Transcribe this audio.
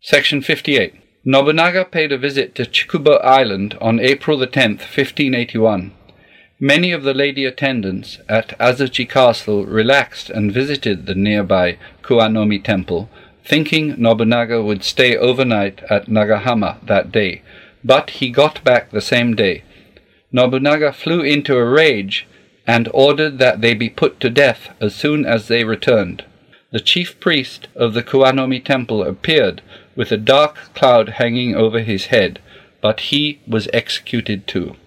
Section 58. Nobunaga paid a visit to Chikuba Island on April the 10th, 1581. Many of the lady attendants at Azuchi Castle relaxed and visited the nearby Kuwanomi Temple, thinking Nobunaga would stay overnight at Nagahama that day, but he got back the same day. Nobunaga flew into a rage and ordered that they be put to death as soon as they returned. The chief priest of the Kuwanomi Temple appeared with a dark cloud hanging over his head, but he was executed too.